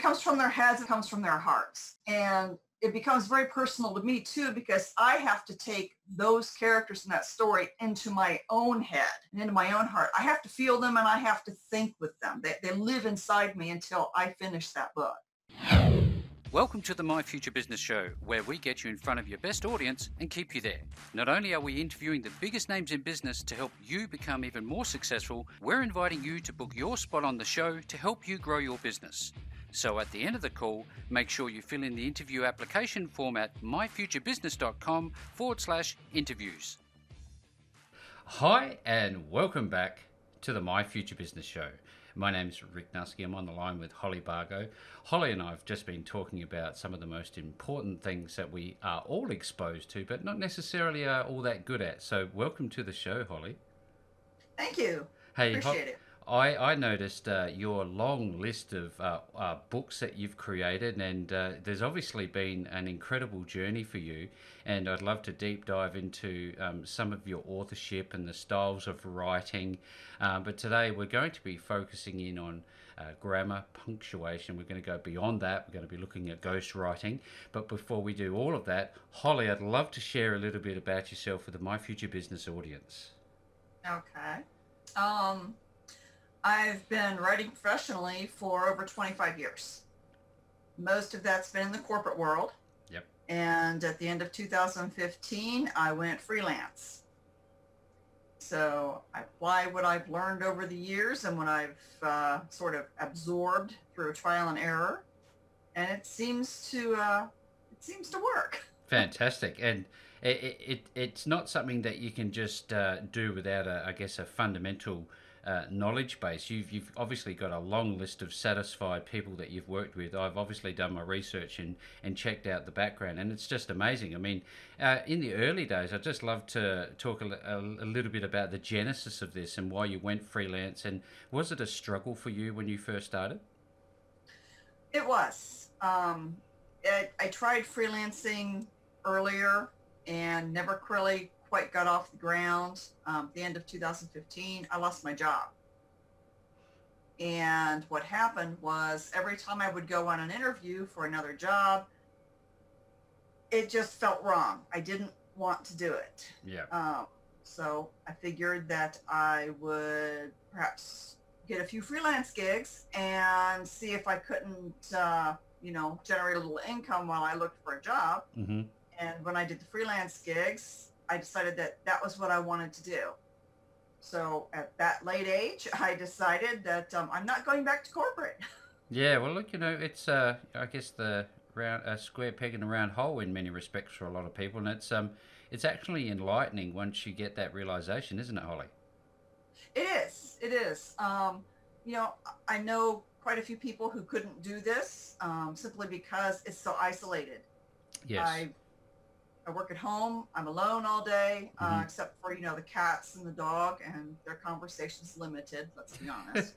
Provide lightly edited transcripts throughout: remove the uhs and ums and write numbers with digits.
comes from their heads, it comes from their hearts. And it becomes very personal to me too, because I have to take those characters in that story into my own head and into my own heart. I have to feel them and I have to think with them. They live inside me until I finish that book. Welcome to the My Future Business Show, where we get you in front of your best audience and keep you there. Not only are we interviewing the biggest names in business to help you become even more successful, we're inviting you to book your spot on the show to help you grow your business. So at the end of the call, make sure you fill in the interview application form at myfuturebusiness.com/interviews. Hi, and welcome back to the My Future Business Show. My name's Rick Nusky. I'm on the line with Holly Bargo. Holly and I have just been talking about some of the most important things that we are all exposed to, but not necessarily are all that good at. So welcome to the show, Holly. Thank you. Hey, Appreciate it. I noticed your long list of books that you've created, and there's obviously been an incredible journey for you, and I'd love to deep dive into some of your authorship and the styles of writing, but today we're going to be focusing in on grammar, punctuation. We're going to go beyond that. We're going to be looking at ghostwriting, but before we do all of that, Holly, I'd love to share a little bit about yourself with the My Future Business audience. Okay. I've been writing professionally for over 25 years. Most of that's been in the corporate world. Yep. And at the end of 2015, I went freelance. So I apply what I've learned over the years and what I've sort of absorbed through trial and error, and it seems to work. Fantastic. And it's not something that you can just do without a fundamental knowledge base. You've obviously got a long list of satisfied people that you've worked with. I've obviously done my research and checked out the background, and it's just amazing. I mean, in the early days, I'd just love to talk a little bit about the genesis of this and why you went freelance, and was it a struggle for you when you first started? It was. I tried freelancing earlier and never really quite got off the ground. At the end of 2015, I lost my job. And what happened was every time I would go on an interview for another job, it just felt wrong. I didn't want to do it. Yeah. So I figured that I would perhaps get a few freelance gigs and see if I couldn't, generate a little income while I looked for a job. Mm-hmm. And when I did the freelance gigs, I decided that was what I wanted to do. So at that late age, I decided that I'm not going back to corporate. Yeah, well, look, it's I guess the round a square peg in a round hole in many respects for a lot of people, and it's actually enlightening once you get that realization, isn't it, Holly? It is. It is. I know quite a few people who couldn't do this simply because it's so isolated. Yes. I work at home. I'm alone all day, Mm-hmm. except for, the cats and the dog, and their conversation's limited, let's be honest.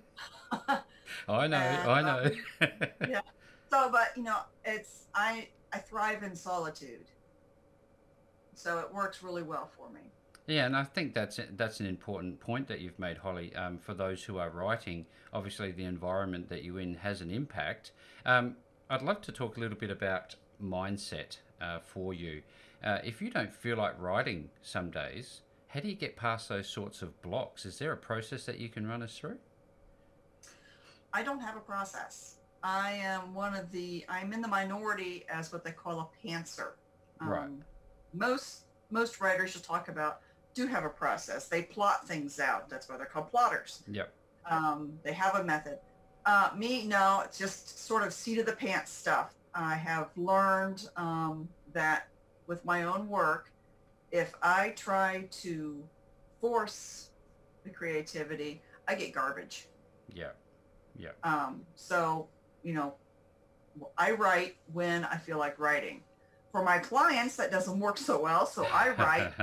I know. Yeah. So, but, I thrive in solitude. So it works really well for me. Yeah, and I think that's an important point that you've made, Holly. For those who are writing, obviously the environment that you're in has an impact. I'd love to talk a little bit about mindset for you. If you don't feel like writing some days, how do you get past those sorts of blocks? Is there a process that you can run us through? I don't have a process. I'm in the minority as what they call a pantser. Right. Most writers you'll talk about do have a process. They plot things out. That's why they're called plotters. Yep. They have a method. Me, no, it's just sort of seat of the pants stuff. I have learned that with my own work, if I try to force the creativity, I get garbage. Yeah. Yeah. So, I write when I feel like writing. For my clients, that doesn't work so well, so I write.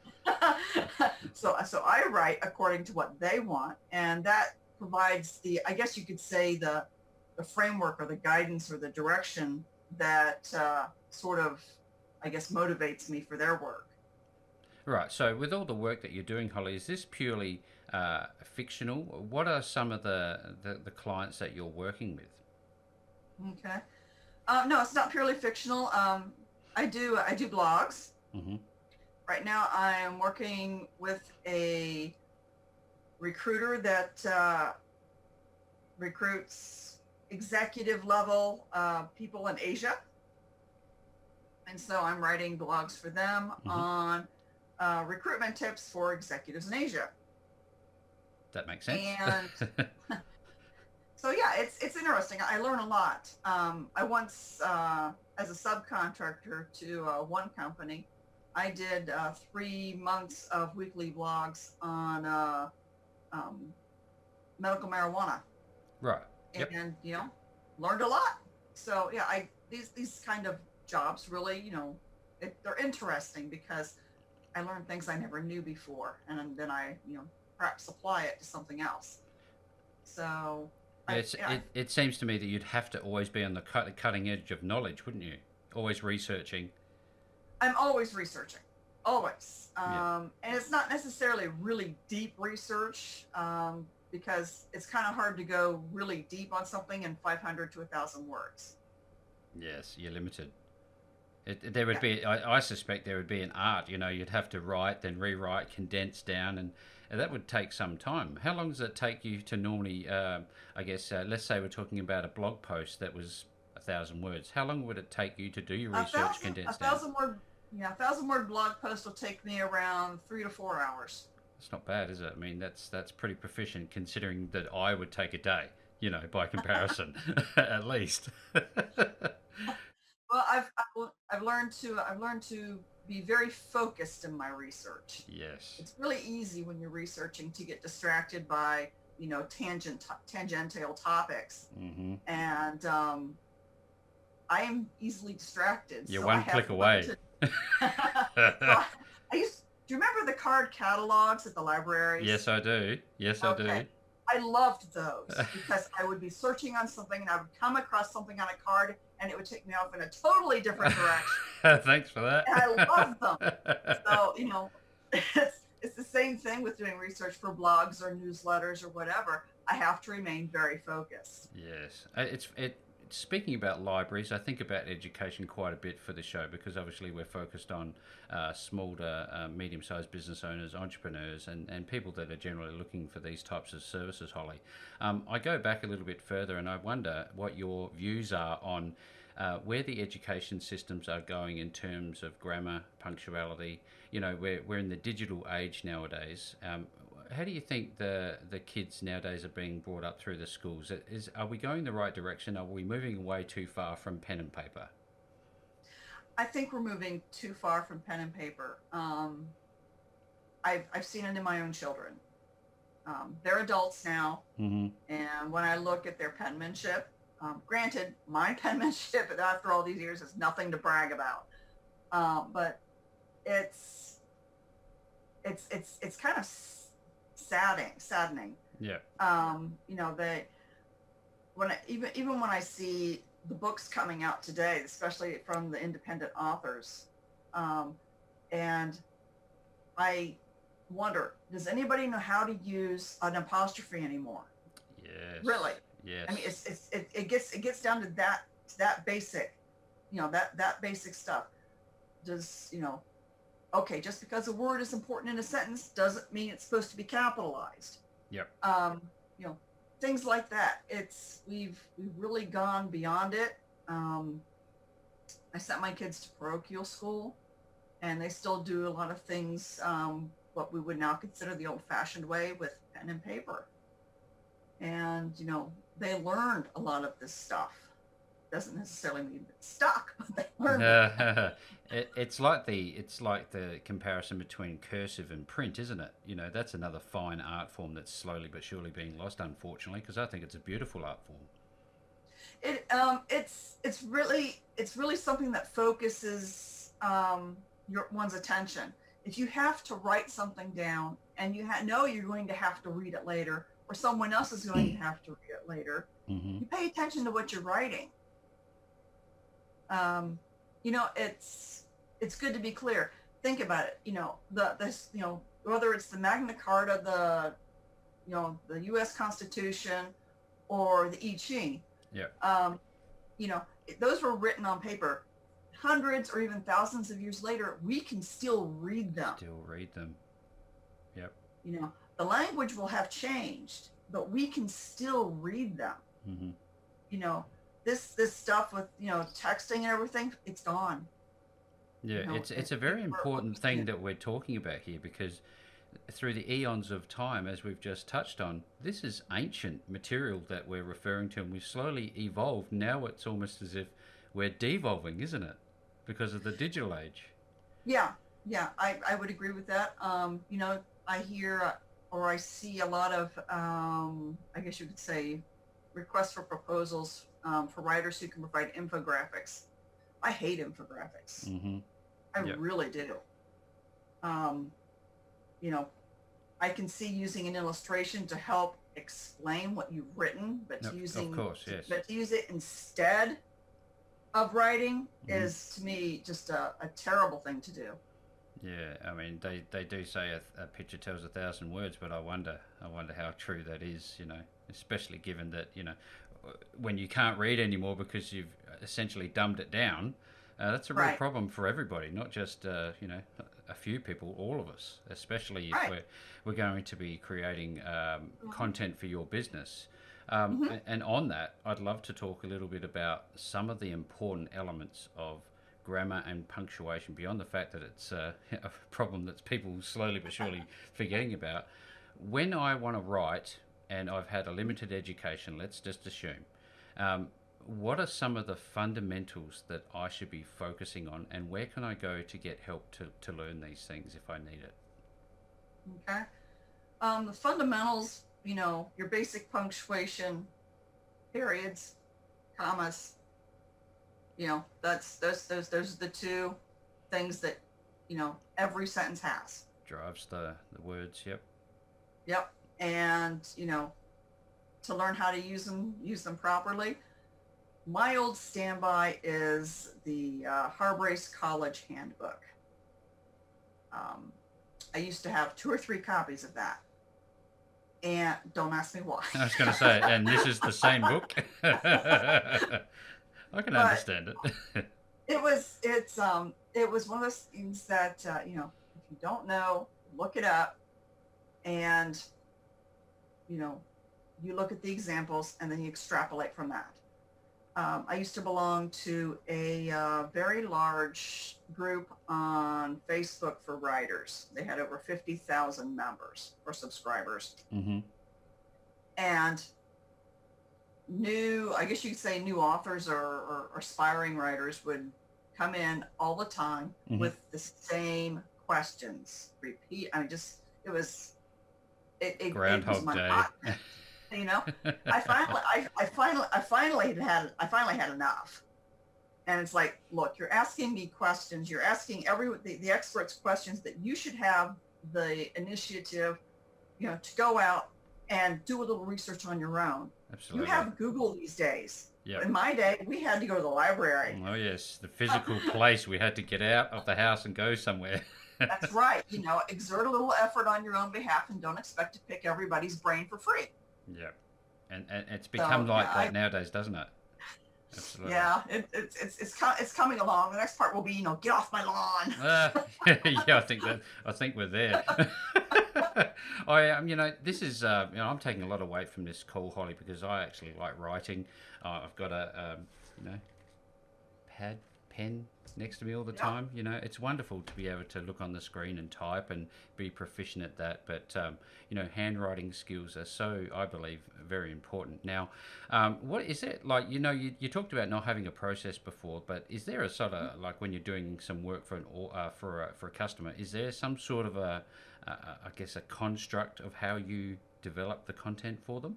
So I write according to what they want, and that provides I guess you could say the framework or the guidance or the direction that sort of, I guess, motivates me for their work. Right. So with all the work that you're doing, Holly, is this purely fictional? What are some of the clients that you're working with? Okay. No, it's not purely fictional. I do blogs. Hmm. Right now, I am working with a recruiter that recruits executive level people in Asia, and so I'm writing blogs for them Hmm. on recruitment tips for executives in Asia. That makes sense. And so yeah, it's interesting. I learn a lot. I once, as a subcontractor to one company, I did 3 months of weekly blogs on um, medical marijuana, Right. Yep. and learned a lot. So yeah, I these kind of jobs really, they're interesting because I learned things I never knew before, and then I perhaps apply it to something else. So Yeah, I yeah, it seems to me that you'd have to always be on the cutting edge of knowledge, wouldn't you? Always researching. I'm always researching, always. Yeah. And it's not necessarily really deep research, because it's kind of hard to go really deep on something in 500 to 1,000 words. Yes, you're limited. There would Yeah. be, I suspect there would be an art, you'd have to write, then rewrite, condense down, and that would take some time. How long does it take you to normally, I guess, let's say we're talking about a blog post that was 1,000 words. How long would it take you to do your A research, thousand, a condense down? thousand word, yeah, 1,000 word blog post will take me around 3 to 4 hours. It's not bad, is it? I mean, that's pretty proficient considering that I would take a day, by comparison, at least. Well, I've learned to be very focused in my research. Yes. It's really easy when you're researching to get distracted by tangential topics, Hmm. and I am easily distracted, You're so I one have click learned away. to. So I used. Do you remember the card catalogs at the libraries? Yes, I do. Yes, I Okay. do. I loved those because I would be searching on something and I would come across something on a card and it would take me off in a totally different direction. Thanks for And I loved them. that. So, it's the same thing with doing research for blogs or newsletters or whatever. I have to remain very focused. Yes, it. Speaking about libraries, I think about education quite a bit for the show because obviously we're focused on small to medium-sized business owners, entrepreneurs, and people that are generally looking for these types of services. Holly, I go back a little bit further, and I wonder what your views are on where the education systems are going in terms of grammar, punctuality. We're in the digital age nowadays. How do you think the kids nowadays are being brought up through the schools? Are we going the right direction? Are we moving away too far from pen and paper? I think we're moving too far from pen and paper. I've seen it in my own children. They're adults now, Hmm. and when I look at their penmanship, granted, my penmanship after all these years is nothing to brag about, but it's it's kind of saddening. Yeah. They even when I see the books coming out today, especially from the independent authors, um, and I wonder, does anybody know how to use an apostrophe anymore? Yes. Really? I mean, Yes. it gets down to that basic, that basic stuff. Does okay, just because a word is important in a sentence doesn't mean it's supposed to be capitalized. Yep. Um, you know, Things like that. We've really gone beyond it. Um, I sent my kids to parochial school, and they still do a lot of things, what we would now consider the old-fashioned way with pen and paper. And they learned a lot of this stuff. Doesn't necessarily mean it's stuck, but they learned it. It's like the comparison between cursive and print, isn't it? That's another fine art form that's slowly but surely being lost, unfortunately, because I think it's a beautiful art form. It's really something that focuses one's attention. If you have to write something down and you know you're going to have to read it later, or someone else is going to have to read it later, Hmm. you pay attention to what you're writing. Um, it's good to be clear. Think about it. Whether it's the Magna Carta, the U.S. Constitution, or the I Ching. Yeah. Um, those were written on paper. Hundreds or even thousands of years later, we can still read them. Still read them. Yep. The language will have changed, but we can still read them. Mm-hmm. This stuff with, texting and everything, it's gone. Yeah, it's a very important thing that we're talking about here, because through the eons of time, as we've just touched on, this is ancient material that we're referring to, and we've slowly evolved. Now it's almost as if we're devolving, isn't it? Because of the digital age. Yeah, I would agree with that. I hear or I see a lot of, I guess you could say, requests for proposals for writers who can provide infographics. I hate infographics. Mm-hmm. I really do. I can see using an illustration to help explain what you've written, but to use it instead of writing is, to me, just a terrible thing to do. Yeah, I mean, they do say a picture tells 1,000 words, but I wonder how true that is, especially given that, when you can't read anymore because you've essentially dumbed it down, that's a real problem for everybody, not just, a few people, all of us, especially if we're going to be creating content for your business. And on that, I'd love to talk a little bit about some of the important elements of grammar and punctuation, beyond the fact that it's a problem that people slowly but surely forgetting about. When I want to write and I've had a limited education, let's just assume, what are some of the fundamentals that I should be focusing on, and where can I go to get help to learn these things if I need it? Okay. The fundamentals, your basic punctuation, periods, commas, those are the two things that, every sentence has. Drives the words, yep. Yep. And, to learn how to use them properly, my old standby is the Harbrace College Handbook. I used to have 2 or 3 copies of that. And don't ask me why. I was going to say, and this is the same book? I can understand it. It was one of those things that, if you don't know, look it up, and, you look at the examples and then you extrapolate from that. I used to belong to a very large group on Facebook for writers. They had over 50,000 members or subscribers. Mm-hmm. And I guess you could say new authors or aspiring writers would come in all the time with the same questions. Repeat. It was Groundhog Day. I finally had enough. And it's like, look, you're asking me questions. You're asking the experts questions that you should have the initiative, to go out and do a little research on your own. Absolutely. You have Google these days. Yep. In my day, we had to go to the library. Oh, yes. The physical place. We had to get out of the house and go somewhere. That's right. Exert a little effort on your own behalf and don't expect to pick everybody's brain for free. Yep. And it's become that nowadays, doesn't it? Absolutely. Yeah, it's coming along. The next part will be, get off my lawn. Yeah, I think we're there. This is I'm taking a lot of weight from this call, Holly, because I actually like writing. I've got a pen next to me all the time. It's wonderful to be able to look on the screen and type and be proficient at that. But handwriting skills are so, I believe, very important. Now, what is it like? You talked about not having a process before, but is there a sort of, like, when you're doing some work for a customer, is there some sort of a construct of how you develop the content for them?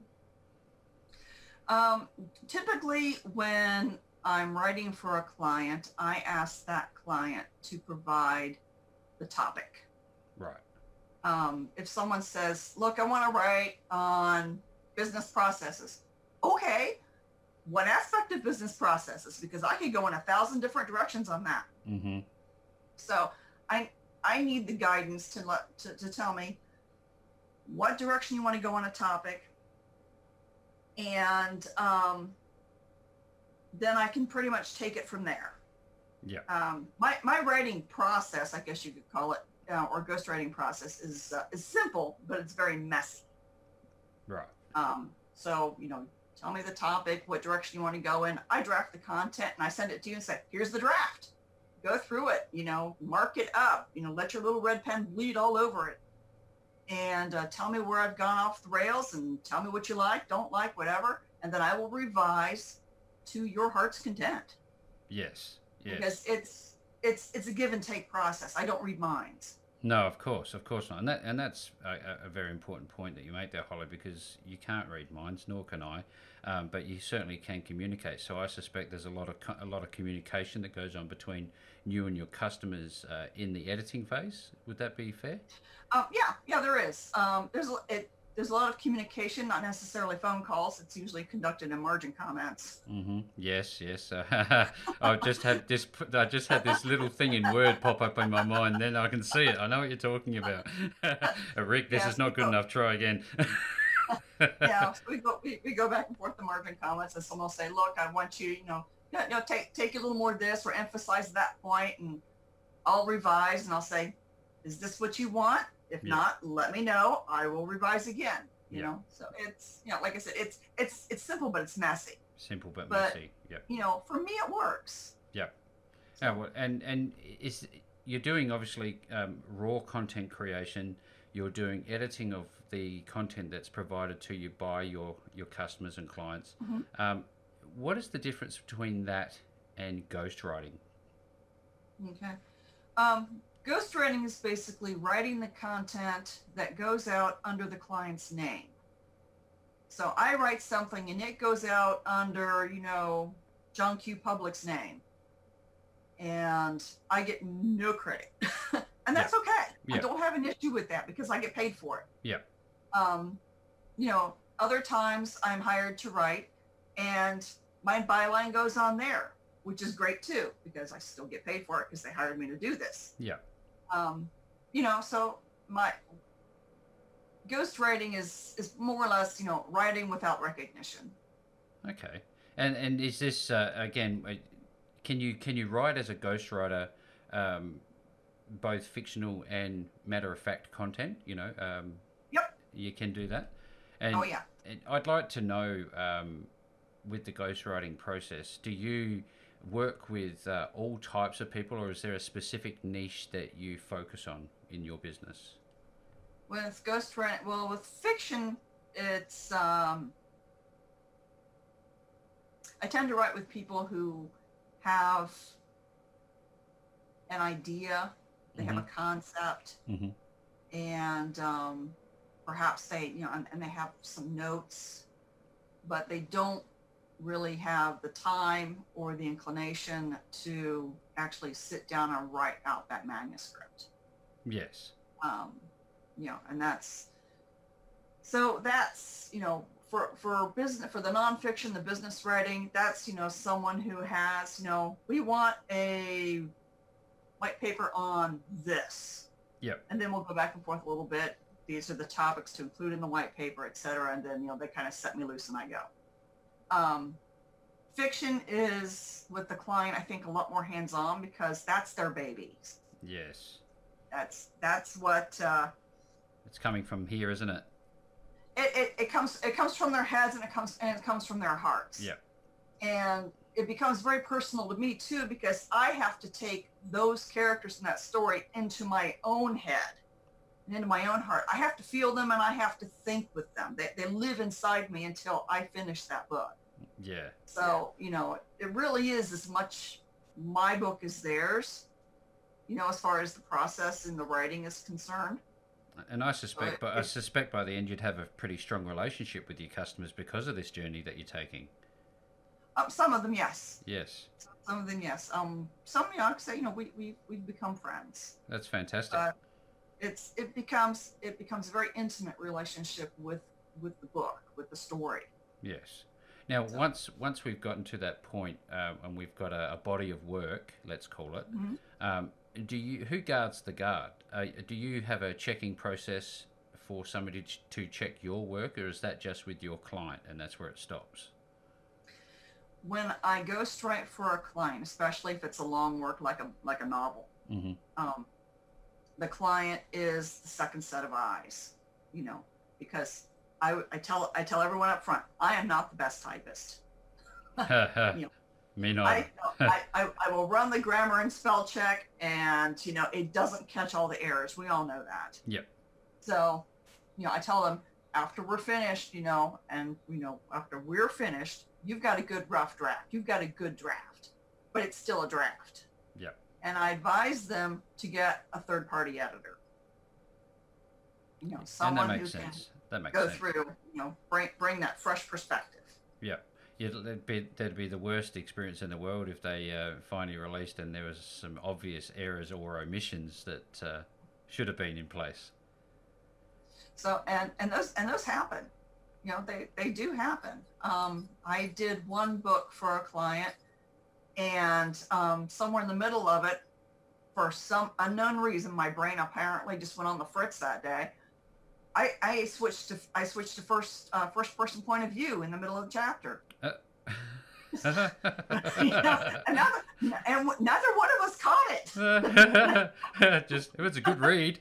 Typically, when I'm writing for a client, I ask that client to provide the topic. Right. If someone says, look, I want to write on business processes. Okay. What aspect of business processes? Because I could go in 1,000 different directions on that. Mm-hmm. So I need the guidance to tell me what direction you want to go on a topic, and then I can pretty much take it from there. Yeah. My writing process, I guess you could call it, or ghostwriting process, is simple, but it's very messy. Right. So, tell me the topic, what direction you want to go in. I draft the content and I send it to you and say, here's the draft. Go through it, mark it up, let your little red pen bleed all over it. And tell me where I've gone off the rails and tell me what you like, don't like, whatever. And then I will revise to your heart's content. Yes. Yes. Because it's a give and take process. I don't read minds. No, of course not, and that's a very important point that you make there, Holly, because you can't read minds, nor can I, but you certainly can communicate. So I suspect there's a lot of communication that goes on between you and your customers in the editing phase. Would that be fair? Yeah, there is. There's a lot of communication, not necessarily phone calls. It's usually conducted in margin comments. Mm-hmm. Yes. I just had this little thing in Word pop up in my mind. Then I can see it. I know what you're talking about. Rick, this is not good enough. Try again. Yeah, so we go back and forth the margin comments, and someone will say, "Look, I want you, take a little more of this or emphasize that point," and I'll revise and I'll say, "Is this what you want? If not, let me know. I will revise again." So it's like I said, it's simple, but it's messy. Simple but messy. Yeah. For me, it works. Yeah. So, well, and you're doing obviously raw content creation. You're doing editing of the content that's provided to you by your customers and clients. Mm-hmm. What is the difference between that and ghostwriting? Okay. Ghostwriting is basically writing the content that goes out under the client's name. So I write something and it goes out under, John Q. Public's name. And I get no credit. And that's okay. I don't have an issue with that because I get paid for it. Yeah. Other times I'm hired to write and my byline goes on there, which is great too, because I still get paid for it because they hired me to do this. Yeah. So my ghostwriting is more or less, writing without recognition. Okay. And is this again? Can you write as a ghostwriter, both fictional and matter of fact content? Yep. You can do that. And, oh yeah. And I'd like to know, with the ghostwriting process, do you work with all types of people, or is there a specific niche that you focus on in your business? With ghostwriting, well, with fiction, it's I tend to write with people who have an idea, they have a concept, and perhaps they, and they have some notes, but they don't really have the time or the inclination to actually sit down and write out that manuscript. Yes. And that's for business, for the nonfiction, the business writing, that's, someone who has, we want a white paper on this. Yep. And then we'll go back and forth a little bit. These are the topics to include in the white paper, et cetera. And then, they kind of set me loose and I go. Fiction is with the client, I think, a lot more hands-on because that's their baby. Yes. That's what it's coming from here, isn't it? It comes from their heads and it comes from their hearts. Yeah. And it becomes very personal to me too, because I have to take those characters in that story into my own head and into my own heart. I have to feel them and I have to think with them. They live inside me until I finish that book. Yeah. So, it really is as much my book as theirs, as far as the process and the writing is concerned. And I suspect by the end you'd have a pretty strong relationship with your customers because of this journey that you're taking. Some of them, yes. Yes. Some of them, yes. Some, I could say, we've become friends. That's fantastic. It becomes a very intimate relationship with the book, with the story. Yes. Now, once we've gotten to that point, and we've got a body of work, let's call it, who guards the guard? Do you have a checking process for somebody to check your work, or is that just with your client and that's where it stops? when I go straight for a client, especially if it's a long work like a novel, Hmm. um, the client is the second set of eyes, you know, because I tell everyone up front, I am not the best typist. You know, Me neither. I, I will run the grammar and spell check, and it doesn't catch all the errors. We all know that. Yep. So, I tell them after we're finished, and after we're finished, you've got a good rough draft. You've got a good draft, but it's still a draft. Yep. And I advise them to get a third party editor. And that Someone who makes can sense. That makes go sense. through, bring that fresh perspective. Yep. Yeah, that'd be the worst experience in the world if they finally released and there was some obvious errors or omissions that should have been in place. So and those happen. They do happen. I did one book for a client, and somewhere in the middle of it, for some unknown reason, my brain apparently just went on the fritz that day. I switched to first person point of view in the middle of the chapter. Uh, And neither one of us caught it. Just it was a good read.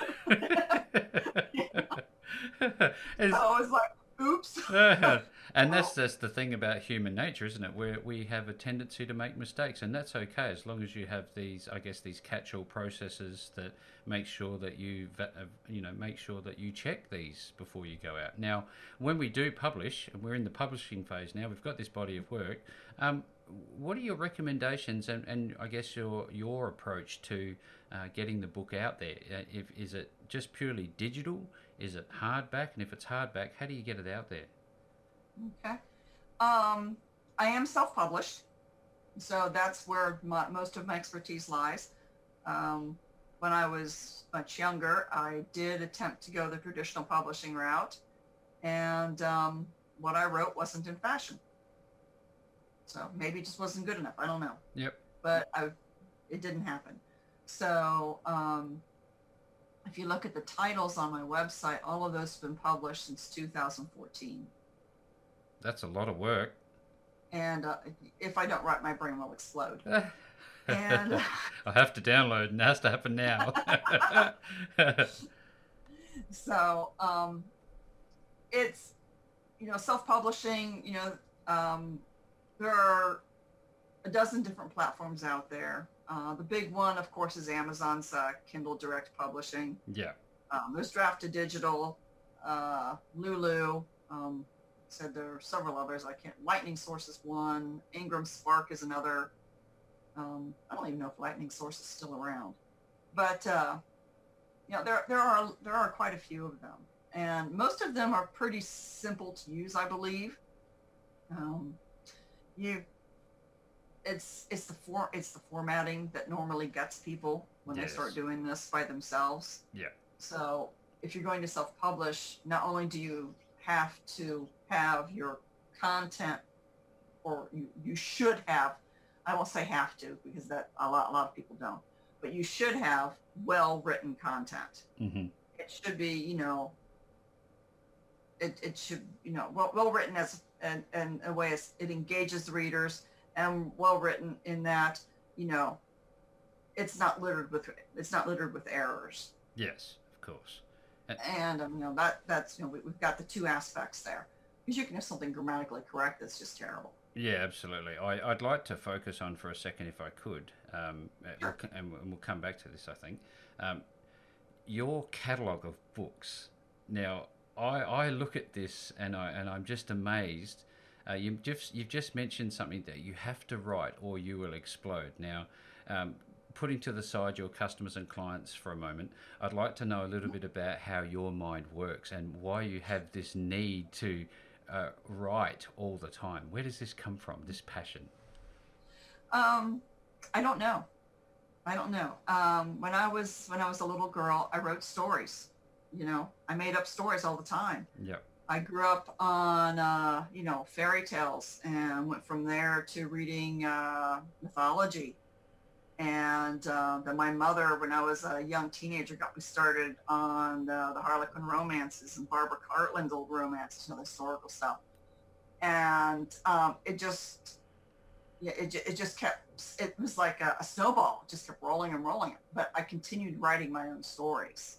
So I was like, oops. And that's the thing about human nature, isn't it? Where we have a tendency to make mistakes, and that's okay as long as you have these, I guess, these catch-all processes that make sure that make sure that you check these before you go out. Now, when we do publish, and we're in the publishing phase now, we've got this body of work. Um, what are your recommendations, and I guess your approach to getting the book out there? Is it just purely digital? Is it hardback? And if it's hardback, how do you get it out there? Okay. I am self-published, so that's where most of my expertise lies. When I was much younger, I did attempt to go the traditional publishing route, and what I wrote wasn't in fashion. So maybe it just wasn't good enough. I don't know. Yep. But it didn't happen. So if you look at the titles on my website, all of those have been published since 2014. That's a lot of work. And if I don't write, my brain will explode. And I have to download, and it has to happen now. so it's, self-publishing, there are a dozen different platforms out there. The big one, of course, is Amazon's Kindle Direct Publishing. Yeah. There's Draft to Digital, Lulu. Said there are several others. Lightning Source is one. Ingram Spark is another. I don't even know if Lightning Source is still around, but there are quite a few of them, and most of them are pretty simple to use, I believe. You it's the formatting that normally gets people when they Yes. start doing this by themselves. Yeah. So if you're going to self-publish, not only do you have to have your content, or you should have, I won't say have to, because that a lot of people don't, but you should have well-written content. Hmm. It should be, it should, well written as in a way as it engages the readers, and well written in that, it's not littered with errors. Yes, of course. And that's we've got the two aspects there, because you can have something grammatically correct that's just terrible. Yeah, absolutely. I'd like to focus on for a second, if I could, Sure. and we'll come back to this, I think. Your catalogue of books. Now, I look at this and I'm just amazed. You've just mentioned something that you have to write or you will explode. Now, putting to the side your customers and clients for a moment, I'd like to know a little bit about how your mind works and why you have this need to write all the time. Where does this come from, this passion? I don't know. When I was a little girl, I wrote stories. I made up stories all the time. Yep. I grew up on fairy tales, and went from there to reading mythology. And then my mother, when I was a young teenager, got me started on the Harlequin romances and Barbara Cartland's old romances, historical stuff. And it just yeah, it just kept, it was like a snowball, it just kept rolling and rolling. But I continued writing my own stories.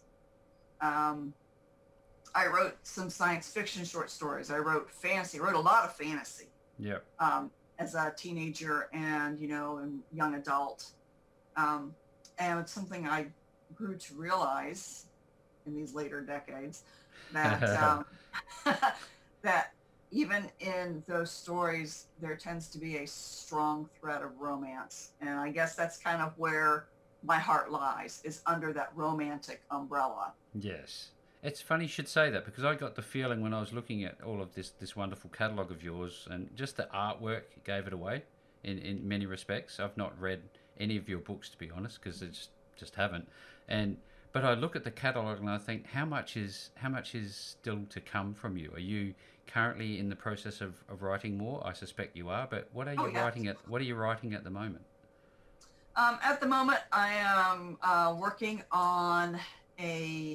I wrote some science fiction short stories. I wrote a lot of fantasy. Yep. As a teenager and, and young adult. And it's something I grew to realize in these later decades that, that even in those stories, there tends to be a strong thread of romance. And I guess that's kind of where my heart lies, is under that romantic umbrella. Yes. It's funny you should say that, because I got the feeling when I was looking at all of this wonderful catalogue of yours, and just the artwork gave it away in many respects. I've not read any of your books, to be honest, because I just haven't. But I look at the catalogue and I think, how much is still to come from you? Are you currently in the process of writing more? I suspect you are, but what are you writing at? What are you writing at the moment? At the moment, I am working on a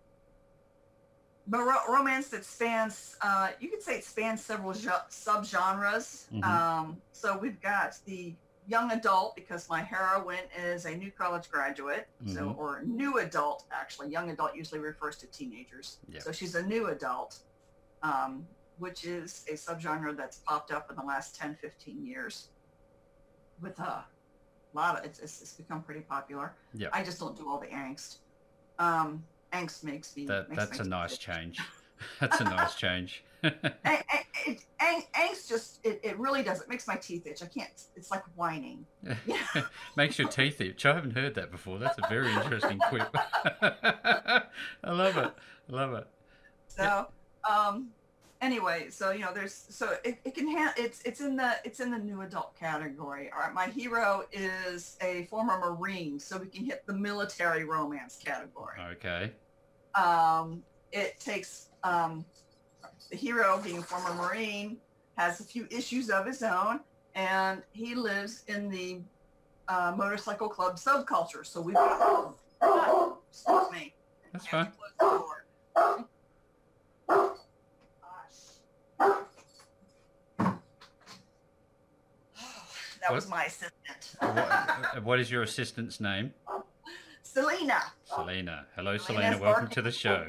romance that spans, you could say it spans several subgenres. Mm-hmm. So we've got the young adult, because my heroine is a new college graduate, Mm-hmm. or new adult, actually. Young adult usually refers to teenagers. Yep. So she's a new adult, which is a subgenre that's popped up in the last 10, 15 years with a lot of, it's become pretty popular. Yep. I just don't do all the angst. Angst makes me. That's a nice change. That's a nice change. Angst just, it really does. It makes my teeth itch. I can't. It's like whining. Makes your teeth itch. I haven't heard that before. That's a very interesting quip. I love it. So, anyway, so it can it's in the new adult category. All right, my hero is a former Marine, so we can hit the military romance category. Okay. It takes the hero, being a former Marine, has a few issues of his own, and he lives in the motorcycle club subculture. So we've got, excuse me. That's fine. That was my assistant. What is your assistant's name? Selena. Hello, Selena. Welcome to the show.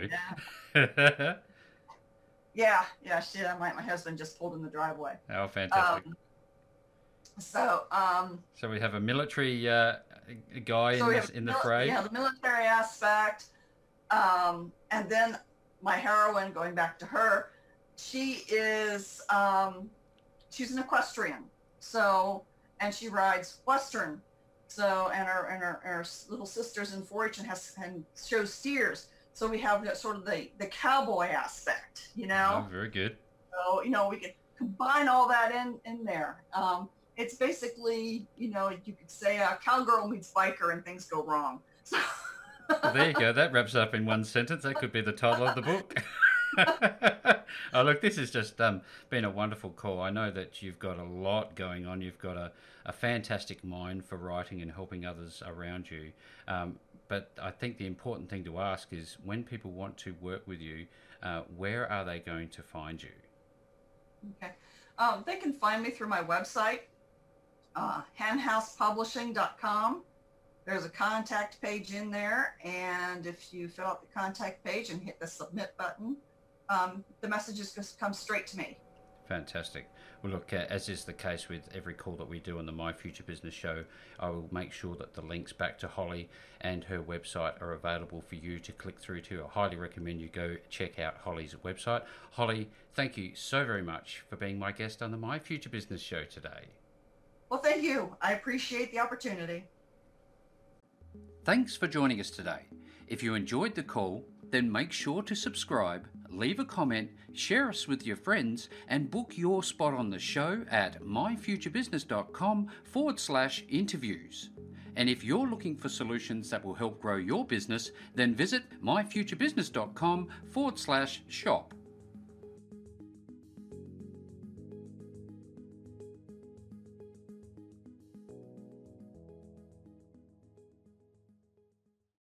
Yeah. My husband just pulled in the driveway. Oh, fantastic. So we have a military guy in the fray. Yeah, the military aspect. And then my heroine, going back to her, she is she's an equestrian. So, and she rides Western. So, and her little sister's in 4-H and shows steers. So we have sort of the cowboy aspect, Oh, very good. So, we can combine all that in there. It's basically, you could say a cowgirl meets biker and things go wrong. So well, there you go. That wraps up in one sentence. That could be the title of the book. Oh, look, this has just been a wonderful call. I know that you've got a lot going on. You've got a fantastic mind for writing and helping others around you. But I think the important thing to ask is, when people want to work with you, where are they going to find you? Okay. They can find me through my website, henhousepublishing.com. There's a contact page in there, and if you fill out the contact page and hit the submit button, the messages just come straight to me. Fantastic. Well, look, as is the case with every call that we do on the My Future Business show, I will make sure that the links back to Holly and her website are available for you to click through to. I highly recommend you go check out Holly's website. Holly, thank you so very much for being my guest on the My Future Business show today. Well, thank you. I appreciate the opportunity. Thanks for joining us today. If you enjoyed the call, then make sure to subscribe, leave a comment, share us with your friends, and book your spot on the show at myfuturebusiness.com/interviews. And if you're looking for solutions that will help grow your business, then visit myfuturebusiness.com/shop.